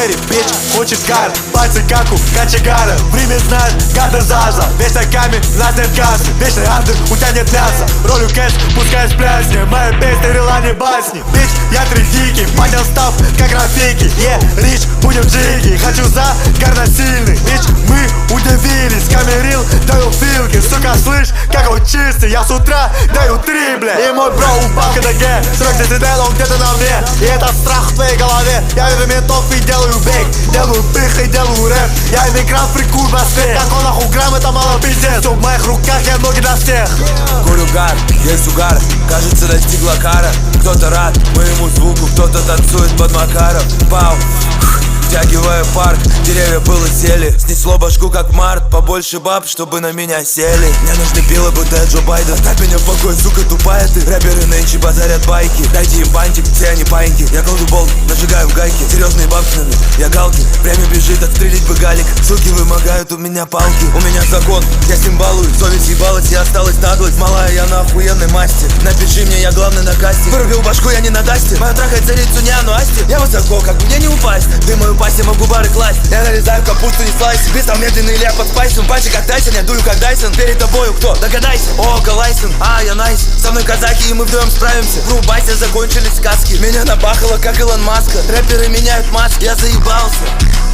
Ферри, бич, хочет кар. Пальцы как у кочегара. Время знает, гада заза. Вечно камень, нас нет газа. Вечный андер, у тебя нет мяса. Ролю кэш, пускай спляснет. Моя песня рела не басни. Бич, я тридикий, поднял став, как Рафики. Рич, будем джиги. Хочу за горносильный. Бич, мы удивились. Камерил, даю филки. Сука, слышь, как он чистый. Я с утра даю 3, бля. И мой бро упал к ноге. Срок десятел, он где-то на мне. И это страх в твоей голове. Я вижу ментов и делаю бейк. Делаю пых и делаю рэп. Я иммигрант, прикуй в Москве. Как он нахуй грамм, это мало пиздец. Все в моих руках, я ноги для всех. Курю гар, есть угар, кажется достигла кара. Кто-то рад моему звуку, кто-то танцует под Макаров. Пау, втягивая парк, деревья было сели. Снесло башку как март, побольше баб, чтобы на меня сели. Мне нужны пилы, будто я Джо Байден. Оставь меня в покое, сука тупая ты. Рэперы нынче базарят байки. Дайте им бантик, все они паиньки. Я кладу болт, нажигаю в гайки. Серьезные бабки на мне, я галки. Время бежит, отстрелить бы галик. Суки вымогают у меня палки. У меня закон, я с ним балую. Совесть ебалась, я осталась наглость. Малая, я на охуенной масти. Напиши мне, я главный на касте. Вырубил башку, я не на дасте. Моя трахает царицу Няну Асти. Я высоко, как мне не упасть. Ты мою пасть, могу бары класть. Я нарезаю капусту, не слайс. Бис там медленный, или я под спайсом. Пальчик как Тайсон, я дую как Дайсон. Перед тобою кто? Догадайся. О, Галайсон, я найс. Со мной казаки, и мы вдвоем справимся. Врубайся, закончились сказки. Меня набахало, как Илон Маска. Рэперы меняют маски, я заебался.